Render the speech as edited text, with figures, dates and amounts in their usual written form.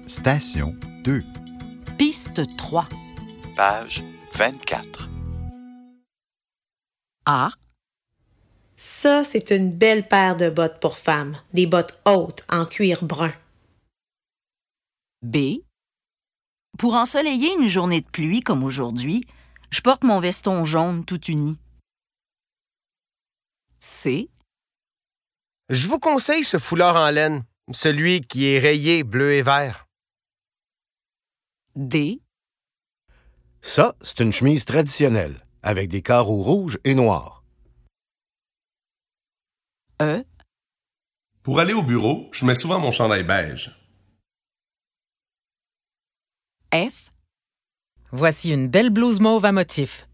Station 2. Piste 3. Page 24. A. Ça, c'est une belle paire de bottes pour femme. Des bottes hautes en cuir brun. B. Pour ensoleiller une journée de pluie comme aujourd'hui, je porte mon veston jaune tout uni. C. Je vous conseille ce foulard en laine, celui qui est rayé bleu et vert. D. Ça, c'est une chemise traditionnelle, avec des carreaux rouges et noirs. E. Pour aller au bureau, je mets souvent mon chandail beige. F. Voici une belle blouse mauve à motif.